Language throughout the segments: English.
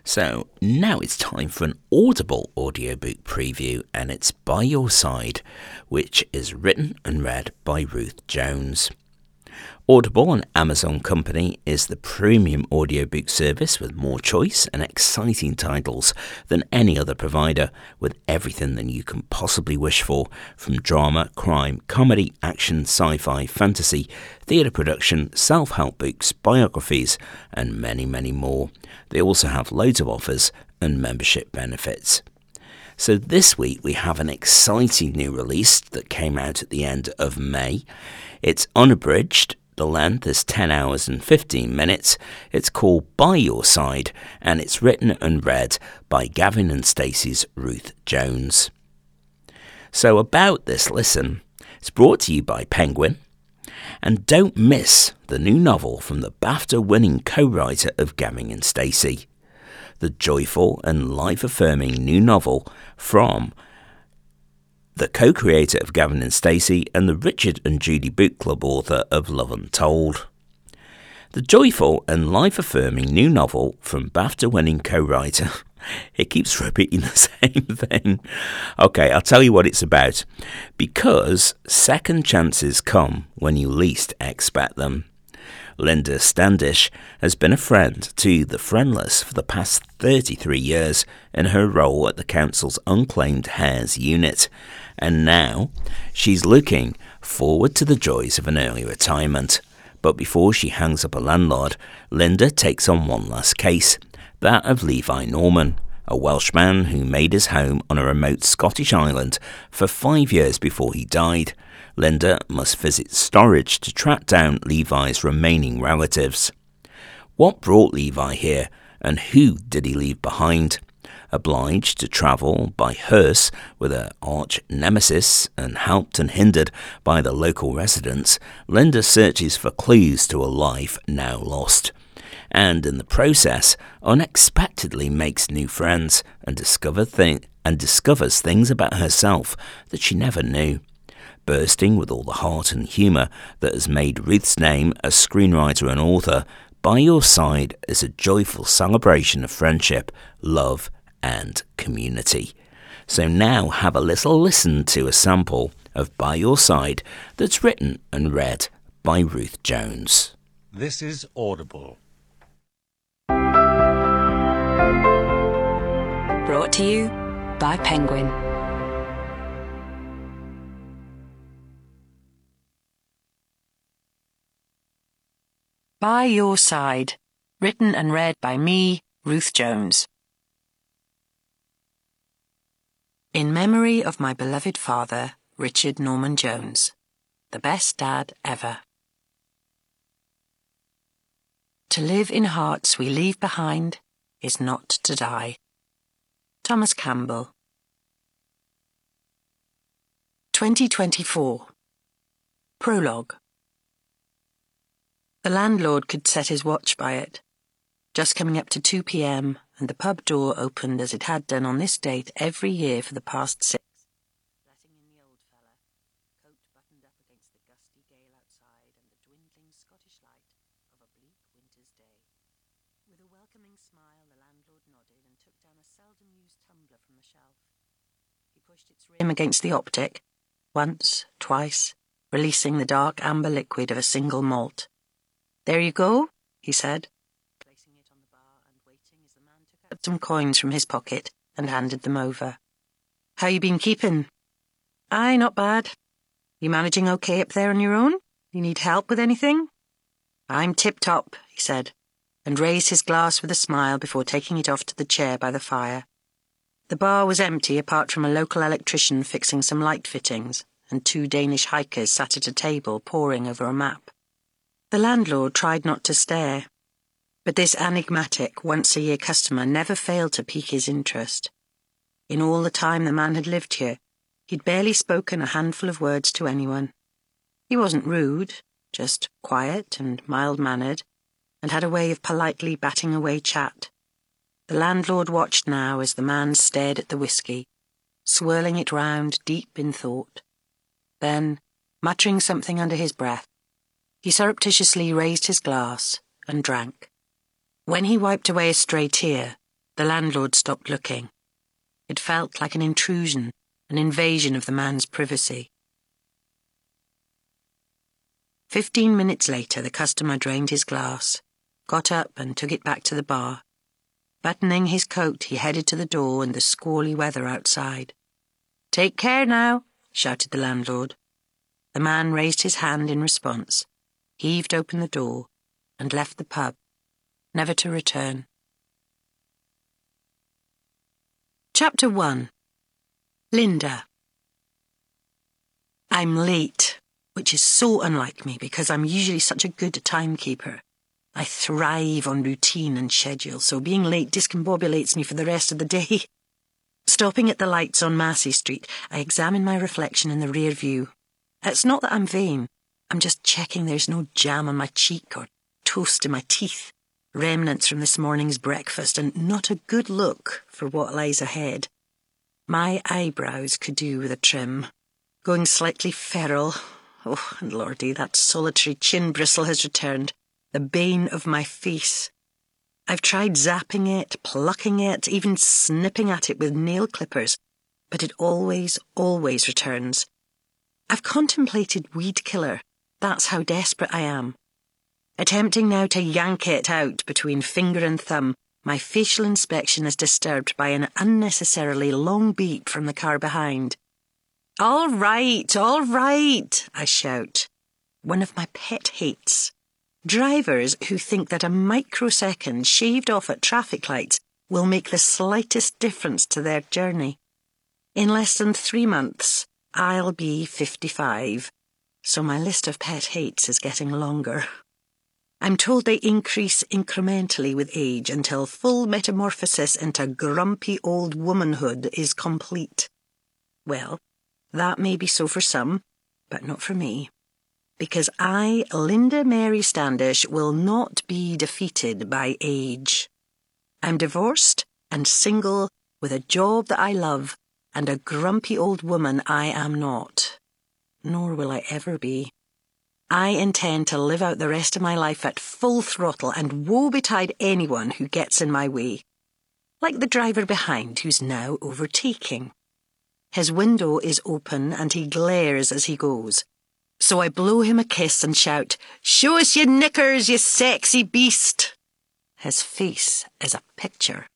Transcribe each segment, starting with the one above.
So now it's time for an Audible audiobook preview, and it's By Your Side, which is written and read by Ruth Jones. Audible, an Amazon company, is the premium audiobook service with more choice and exciting titles than any other provider, with everything that you can possibly wish for, from drama, crime, comedy, action, sci-fi, fantasy, theatre production, self-help books, biographies, and many, many more. They also have loads of offers and membership benefits. So this week we have an exciting new release that came out at the end of May. It's unabridged. The length is 10 hours and 15 minutes. It's called By Your Side, and it's written and read by Gavin and Stacey's Ruth Jones. So about this listen, it's brought to you by Penguin. And don't miss the new novel from the BAFTA-winning co-writer of Gavin and Stacey. The joyful and life-affirming new novel from the co-creator of Gavin and Stacey and the Richard and Judy Book Club author of Love Untold. The joyful and life-affirming new novel from BAFTA-winning co-writer. It keeps repeating the same thing. Okay, I'll tell you what it's about. Because second chances come when you least expect them. Linda Standish has been a friend to the friendless for the past 33 years in her role at the council's Unclaimed Heirs unit, and now she's looking forward to the joys of an early retirement. But before she hangs up a landlord, Linda takes on one last case, that of Levi Norman, a Welshman who made his home on a remote Scottish island for 5 years before he died. Linda must visit Storage to track down Levi's remaining relatives. What brought Levi here, and who did he leave behind? Obliged to travel by hearse with her arch nemesis and helped and hindered by the local residents, Linda searches for clues to a life now lost. And in the process, unexpectedly makes new friends and discovers things about herself that she never knew. Bursting with all the heart and humour that has made Ruth's name as screenwriter and author, By Your Side is a joyful celebration of friendship, love and community. So now have a little listen to a sample of By Your Side that's written and read by Ruth Jones. This is Audible. Brought to you by Penguin. By Your Side, written and read by me, Ruth Jones. In memory of my beloved father, Richard Norman Jones, the best dad ever. To live in hearts we leave behind is not to die. Thomas Campbell. 2024. Prologue. The landlord could set his watch by it. Just coming up to 2 p.m, and the pub door opened as it had done on this date every year for the past 6. Letting in the old fella, coat buttoned up against the gusty gale outside and the dwindling Scottish light of a bleak winter's day. With a welcoming smile, the landlord nodded and took down a seldom-used tumbler from the shelf. He pushed its rim against the optic, once, twice, releasing the dark amber liquid of a single malt. "There you go," he said, placing it on the bar and waiting as the man took out some coins from his pocket and handed them over. "How you been keeping?" "Aye, not bad. You managing okay up there on your own? You need help with anything?" "I'm tip-top," he said, and raised his glass with a smile before taking it off to the chair by the fire. The bar was empty apart from a local electrician fixing some light fittings, and 2 Danish hikers sat at a table poring over a map. The landlord tried not to stare, but this enigmatic, once-a-year customer never failed to pique his interest. In all the time the man had lived here, he'd barely spoken a handful of words to anyone. He wasn't rude, just quiet and mild-mannered, and had a way of politely batting away chat. The landlord watched now as the man stared at the whiskey, swirling it round deep in thought. Then, muttering something under his breath, he surreptitiously raised his glass and drank. When he wiped away a stray tear, The landlord stopped looking. It felt like an intrusion, an invasion of the man's privacy. 15 minutes later, the customer drained his glass, got up and took it back to the bar. Buttoning his coat, he headed to the door and the squally weather outside. "Take care now," shouted the landlord. The man raised his hand in response, heaved open the door, and left the pub, never to return. Chapter 1. Linda. I'm late, which is so unlike me because I'm usually such a good timekeeper. I thrive on routine and schedule, so being late discombobulates me for the rest of the day. Stopping at the lights on Massey Street, I examine my reflection in the rear view. It's not that I'm vain. I'm just checking there's no jam on my cheek or toast in my teeth, remnants from this morning's breakfast, and not a good look for what lies ahead. My eyebrows could do with a trim. Going slightly feral. Oh, and lordy, that solitary chin bristle has returned, the bane of my face. I've tried zapping it, plucking it, even snipping at it with nail clippers, but it always returns. I've contemplated weed killer. That's how desperate I am. Attempting now to yank it out between finger and thumb, my facial inspection is disturbed by an unnecessarily long beep from the car behind. All right, I shout. One of my pet hates. Drivers who think that a microsecond shaved off at traffic lights will make the slightest difference to their journey. In less than 3 months, I'll be 55, so my list of pet hates is getting longer. I'm told they increase incrementally with age until full metamorphosis into grumpy old womanhood is complete. Well, that may be so for some, but not for me. Because I, Linda Mary Standish, will not be defeated by age. I'm divorced and single with a job that I love and a grumpy old woman I am not. Nor will I ever be. I intend to live out the rest of my life at full throttle and woe betide anyone who gets in my way. Like the driver behind who's now overtaking. His window is open and he glares as he goes. So I blow him a kiss and shout, "Show us your knickers, you sexy beast!" His face is a picture.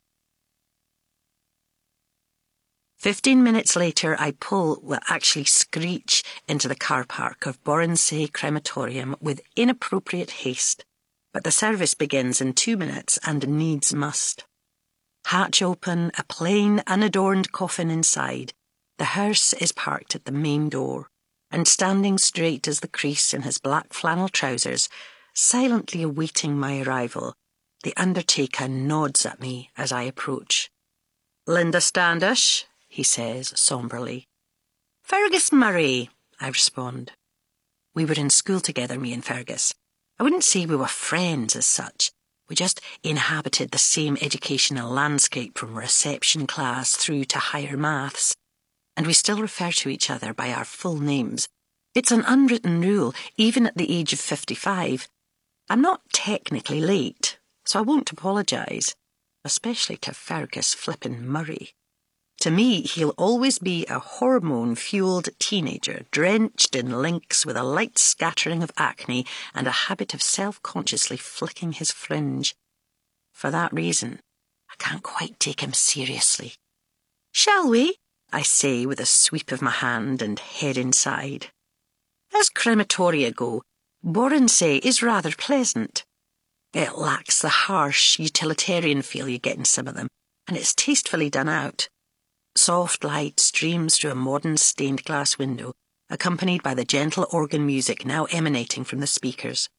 15 minutes later, I actually screech into the car park of Borensay Crematorium with inappropriate haste. But the service begins in 2 minutes and needs must. Hatch open, a plain, unadorned coffin inside. The hearse is parked at the main door, and standing straight as the crease in his black flannel trousers, silently awaiting my arrival, the undertaker nods at me as I approach. "Linda Standish," he says sombrely. "Fergus Murray," I respond. We were in school together, me and Fergus. I wouldn't say we were friends as such. We just inhabited the same educational landscape from reception class through to higher maths. And we still refer to each other by our full names. It's an unwritten rule, even at the age of 55. I'm not technically late, so I won't apologise, especially to Fergus flippin' Murray. To me, he'll always be a hormone-fuelled teenager, drenched in links with a light scattering of acne and a habit of self-consciously flicking his fringe. For that reason, I can't quite take him seriously. "Shall we?" I say with a sweep of my hand and head inside. As crematoria go, Borensay is rather pleasant. It lacks the harsh, utilitarian feel you get in some of them, and it's tastefully done out. Soft light streams through a modern stained glass window, accompanied by the gentle organ music now emanating from the speakers.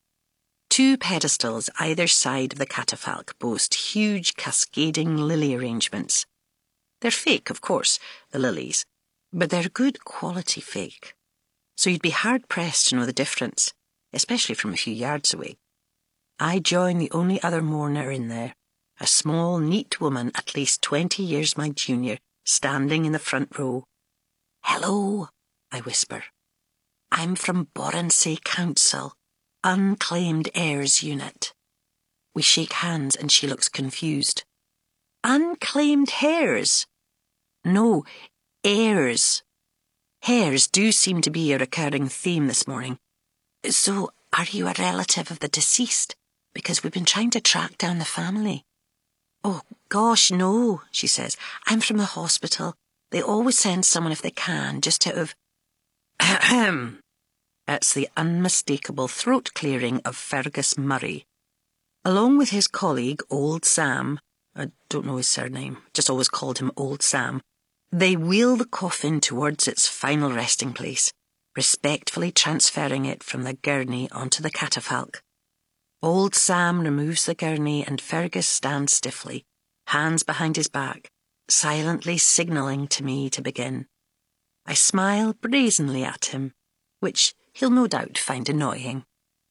2 pedestals either side of the catafalque boast huge cascading lily arrangements. They're fake, of course, the lilies, but they're good quality fake. So you'd be hard-pressed to know the difference, especially from a few yards away. I join the only other mourner in there, a small, neat woman at least 20 years my junior, standing in the front row. "Hello," I whisper. "I'm from Borensay Council, Unclaimed Heirs Unit." We shake hands and she looks confused. Unclaimed hares. No, heirs. Hares do seem to be a recurring theme this morning. So, are you a relative of the deceased? Because we've been trying to track down the family. Oh, gosh, no, she says. I'm from the hospital. They always send someone if they can, just out of... Ahem. It's the unmistakable throat clearing of Fergus Murray. Along with his colleague, Old Sam, I don't know his surname, just always called him Old Sam, they wheel the coffin towards its final resting place, respectfully transferring it from the gurney onto the catafalque. Old Sam removes the gurney and Fergus stands stiffly, hands behind his back, silently signalling to me to begin. I smile brazenly at him, which he'll no doubt find annoying.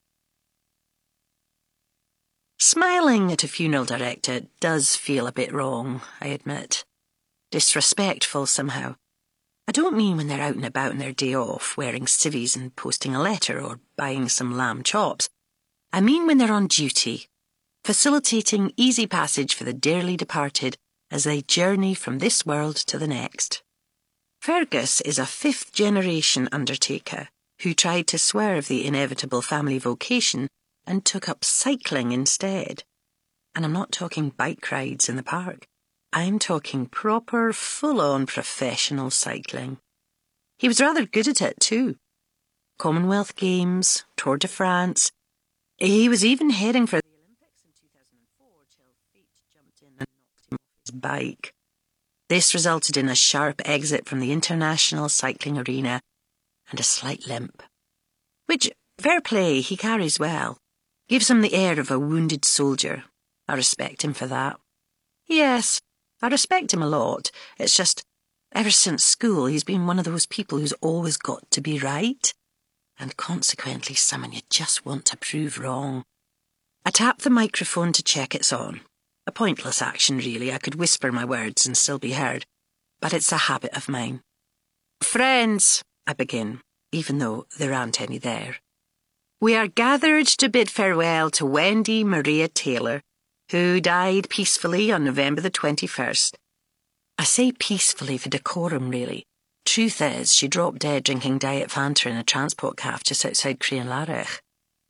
Smiling at a funeral director does feel a bit wrong, I admit. Disrespectful somehow. I don't mean when they're out and about on their day off, wearing civvies and posting a letter or buying some lamb chops. I mean when they're on duty, facilitating easy passage for the dearly departed as they journey from this world to the next. Fergus is a fifth-generation undertaker who tried to swerve the inevitable family vocation and took up cycling instead. And I'm not talking bike rides in the park. I'm talking proper, full-on professional cycling. He was rather good at it too. Commonwealth Games, Tour de France. He was even heading for the Olympics in 2004 till fate jumped in and knocked him off his bike. This resulted in a sharp exit from the international cycling arena and a slight limp. Which, fair play, he carries well. Gives him the air of a wounded soldier. I respect him for that. Yes, I respect him a lot. It's just, ever since school, he's been one of those people who's always got to be right, and consequently someone you just want to prove wrong. I tap the microphone to check it's on. A pointless action, really. I could whisper my words and still be heard, but it's a habit of mine. Friends, I begin, even though there aren't any there. We are gathered to bid farewell to Wendy Maria Taylor, who died peacefully on November the 21st. I say peacefully for decorum, really. Truth is, she dropped dead drinking Diet Fanta in a transport cafe just outside Crianlarich.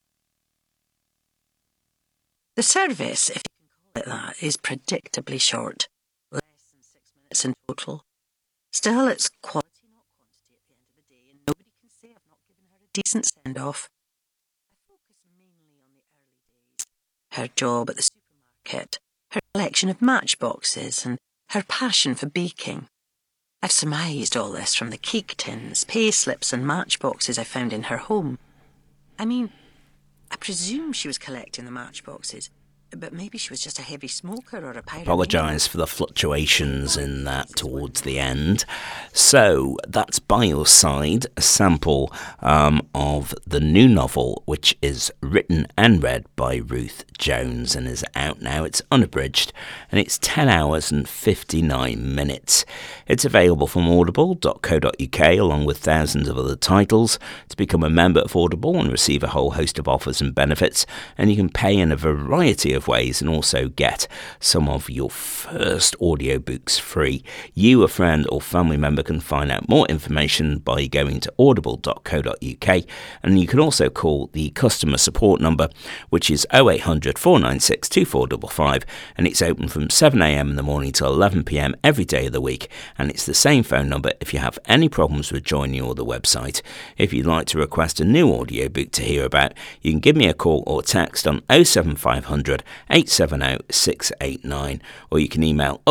The service, if you can call it that, is predictably short. Less than 6 minutes in total. Still, it's quality, not quantity at the end of the day, and nobody can say I've not given her a decent send-off. I focus mainly on the early days. Her job at the supermarket, her collection of matchboxes, and her passion for baking. I've surmised all this from the cake tins, pay slips and matchboxes I found in her home. I mean, I presume she was collecting the matchboxes, but maybe she was just a heavy smoker or a pirate. Apologise for the fluctuations in that towards the end. So that's By Your Side, a sample of the new novel, which is written and read by Ruth Jones and is out now. It's unabridged and it's 10 hours and 59 minutes. It's available from audible.co.uk along with thousands of other titles. To become a member of Audible and receive a whole host of offers and benefits, and you can pay in a variety of ways and also get some of your first audiobooks free. You, a friend or family member can find out more information by going to audible.co.uk, and you can also call the customer support number, which is 0800 496 2455, and it's open from 7am in the morning till 11pm every day of the week, and it's the same phone number if you have any problems with joining or the website. If you'd like to request a new audiobook to hear about, you can give me a call or text on 07500 870 689, or you can email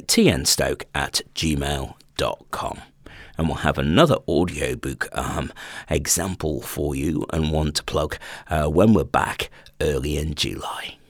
updatetnstoke@gmail.com. And we'll have another audiobook example for you and one to plug when we're back early in July.